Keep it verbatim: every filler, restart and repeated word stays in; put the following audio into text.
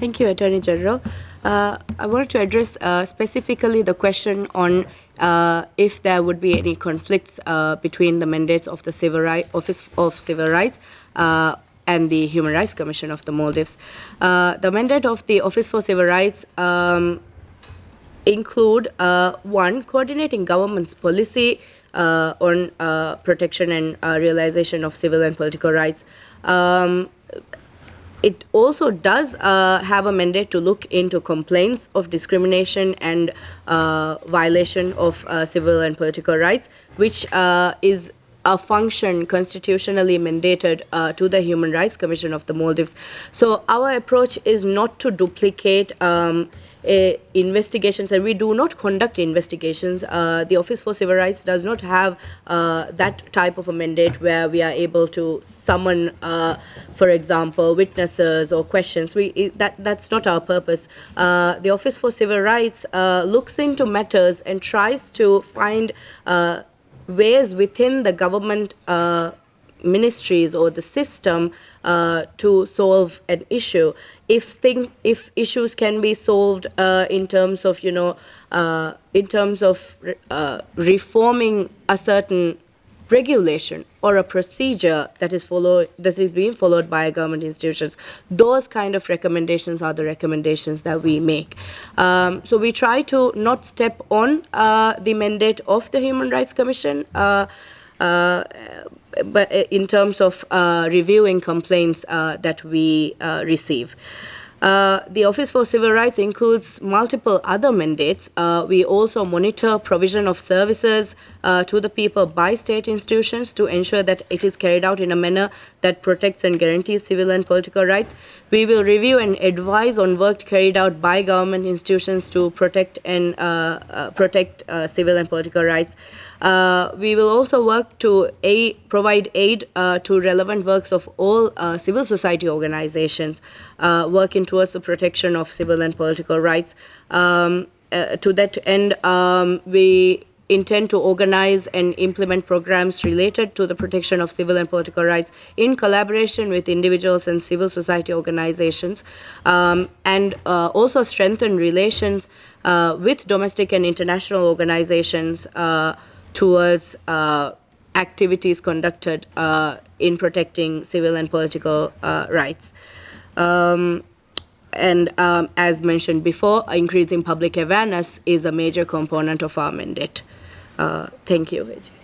Thank you, Attorney General. Uh, I wanted to address uh, specifically the question on uh, if there would be any conflicts uh, between the mandates of the Civil Right, Office of Civil Rights uh, and the Human Rights Commission of the Maldives. Uh, the mandate of the Office for Civil Rights um, include uh, one, coordinating government's policy uh, on uh, protection and uh, realization of civil and political rights. Um, it also does uh, have a mandate to look into complaints of discrimination and uh, violation of uh, civil and political rights, which uh, is a function constitutionally mandated uh, to the Human Rights Commission of the Maldives. So our approach is not to duplicate um, eh, investigations, and we do not conduct investigations. Uh, the Office for Civil Rights does not have uh, that type of a mandate where we are able to summon, uh, for example, witnesses or questions. We it, that that's not our purpose. Uh, the Office for Civil Rights uh, looks into matters and tries to find uh, ways within the government uh, ministries or the system uh, to solve an issue. If thing, if issues can be solved uh, in terms of you know uh, in terms of uh, reforming a certain regulation or a procedure that is followed that is being followed by government institutions, those kind of recommendations are the recommendations that we make. Um, so we try to not step on uh, the mandate of the Human Rights Commission, uh, uh, but in terms of uh, reviewing complaints uh, that we uh, receive. Uh, the Office for Civil Rights includes multiple other mandates. Uh, we also monitor provision of services uh, to the people by state institutions to ensure that it is carried out in a manner that protects and guarantees civil and political rights. We will review and advise on work carried out by government institutions to protect and uh, uh, protect uh, civil and political rights. Uh, we will also work to aid, provide aid uh, to relevant works of all uh, civil society organizations uh, working towards the protection of civil and political rights. Um, uh, to that end, um, we intend to organize and implement programs related to the protection of civil and political rights in collaboration with individuals and civil society organizations, um, and uh, also strengthen relations uh, with domestic and international organizations uh, towards uh, activities conducted uh, in protecting civil and political uh, rights. Um, and um, as mentioned before, increasing public awareness is a major component of our mandate. Uh, thank you, Vijay.